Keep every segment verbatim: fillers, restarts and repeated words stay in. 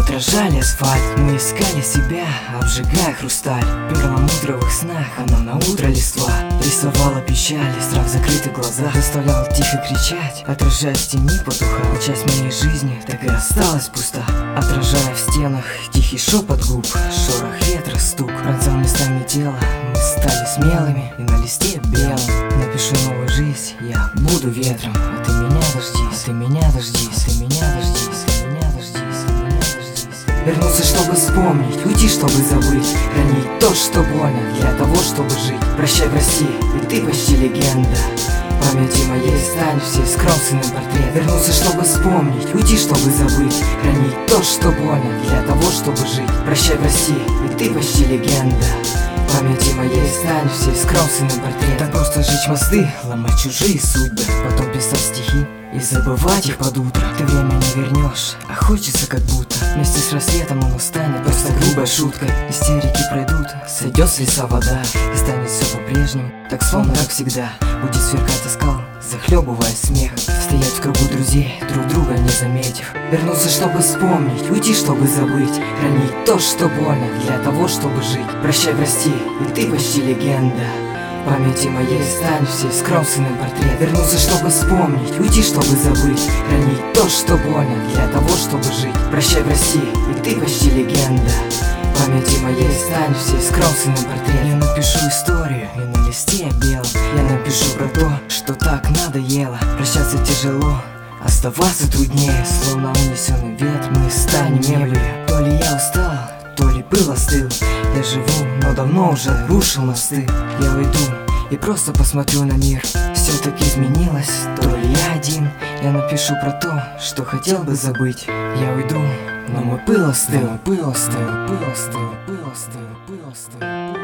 отражали асфальт. Мы искали себя, обжигая хрусталь. В перламутровых снах, а нам на утро листва рисовала печаль, и страх в закрытых глазах заставлял тихо кричать, отражая в тени потуха. Часть моей жизни так и осталась пуста, отражая в стенах тихий шепот губ, шорох ветра, стук пронзал местами тело. Мы стали смелыми, и на листе белом напишу новую жизнь. Я буду ветром, а ты меня дождись, а ты меня дождись, а ты меня дождись, а ты меня дождись, а ты меня дождись. Вернуться, чтобы вспомнить, уйти, чтобы забыть, хранить то, что больно, для того, чтобы жить. Прощай, прости, и ты почти легенда. В памяти моей станешь всей скромственным портрет. Вернуться, чтобы вспомнить, уйти, чтобы забыть, хранить то, что больно, для того, чтобы жить. Прощай, прости, и ты почти легенда. В памяти моей станешь всей скромственным портрет. Так просто жечь мосты, ломать чужие судьбы, потом писать стихи и забывать их под утро. Ты время не вернешь, а хочется как будто вместе с рассветом оно станет просто грубой шуткой. Истерики пройдут, сойдет с леса вода, и станет все по-прежнему, так словно как всегда. Будет сверкать из скал, захлебывая смех, стоять в кругу друзей, друг друга не заметив. Вернуться, чтобы вспомнить, уйти, чтобы забыть, хранить то, что больно, для того, чтобы жить. Прощай, прости, и ты почти легенда. В памяти моей станешь всей скромственным портрет. Вернуться, чтобы вспомнить, уйти, чтобы забыть, хранить то, что больно, для того, чтобы жить. Прощай, прости, и ты почти легенда. В памяти моей станешь всей скромственным портрет. Я напишу историю, и на листе белом я напишу про то, что так надоело. Прощаться тяжело, оставаться труднее, словно унесенный ветр мы станем меблью. То ли я устал, то ли пыл остыл. Я живу, но давно уже рушил мосты. Я уйду и просто посмотрю на мир. Все так изменилось, то ли я один. Я напишу про то, что хотел бы забыть. Я уйду, но мой пыл остыл, мой пыл остыл, пыл остыл, пыл остыл, пыл остыл.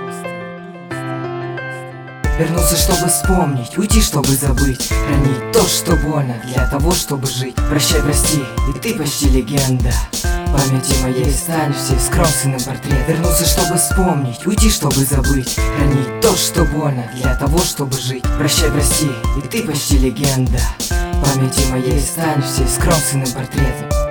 Вернуться, чтобы вспомнить, уйти, чтобы забыть, хранить то, что больно, для того, чтобы жить. Прощай, прости, и ты почти легенда. В памяти моей станешь всей скромственным портрет. Вернуться, чтобы вспомнить, уйти, чтобы забыть, хранить то, что больно, для того, чтобы жить. Прощай, прости, и ты почти легенда. В памяти моей станешь всей скромственным портретом.